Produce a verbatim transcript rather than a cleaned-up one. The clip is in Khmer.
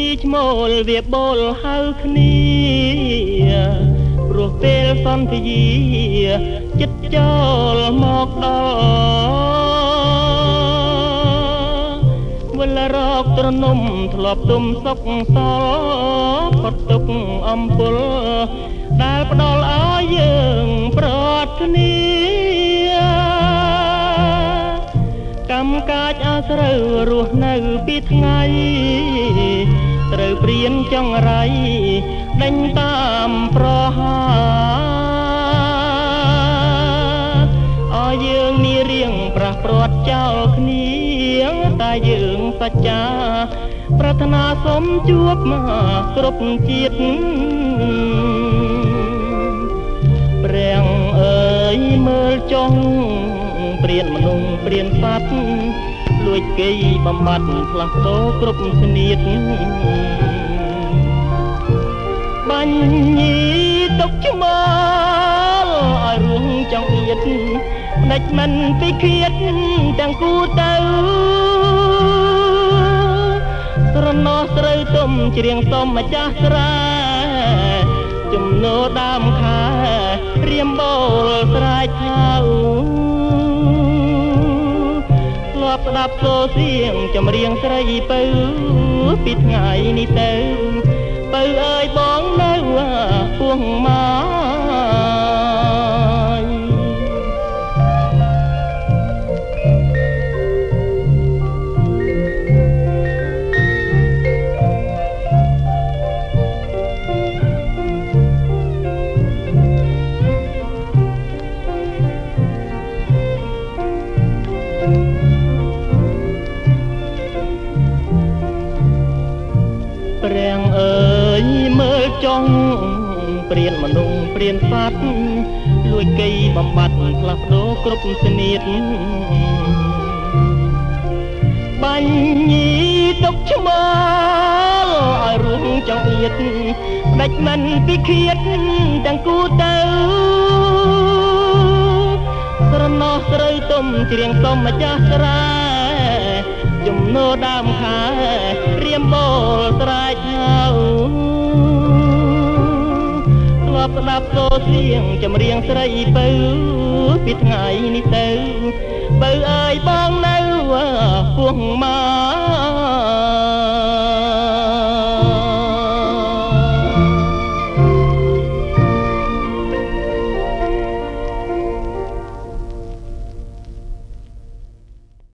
ឈ្មោលវាបូលហៅគ្នាព្រោះពេលសន្យាចិត្តចូលមកដល់វិលរកត្រនំធ្លាប់ទុំសុកសល់ផុតទុកអំពុលដែលផ្ដល់ឲ្យយើងប្រត់គ្នាកម្មកាចអាស្រូវរស់នៅពីថ្ងៃត្រូវព្រៀនចង្រៃដេញតាមប្រហាឲ្យយើងនេះរៀងប្រះព្រាត់ចោលគ្នាតែយើងសច្ចាប្រាថ្នាសូមជួបមកគ្រប់ជាតិព្រះអើយមើលចុងព្រានមនុស្សព្រានសត្វលួចគេបំបត្តិផ្លាស់ប្ដូរគ្រប់ស្នៀតបាញ់ញីទុកឆ្មល់ឲ្យរួងចង់ទៀតផ្ដាច់មិនពីឃាតទាំងគូទៅស្រណោះស្រូវទុំច្រៀងសុំម្ចាស់ស្រែចំណូលដើមខែរៀមបូលស្រែកហៅធ្លាប់ស្ដាប់សូរសៀងចម្រៀងស្រីពៅពីថ្ងៃនេះទៅពៅអើយបងនៅពោះមកព្រះអើយមើលចង់ព្រានមនុស្សព្រានសត្វលួចគេបំបត្តិផ្លាស់ប្ដូរគ្រប់ស្នៀតបាញ់ញីទុកឆ្មល់ឲ្យរួងចង្អៀតផ្ដាច់មិនពីឃាតទាំងគូទៅស្រណោះស្រូវទុំច្រៀងសុំម្ចាស់ស្រែចំណូលដើមខែរៀមបូលស្រែកហៅធ្លាប់ស្ដាប់សូរសៀងចម្រៀងស្រីពៅពីថ្ងៃនេះទៅពៅអើយបងនៅពោះមក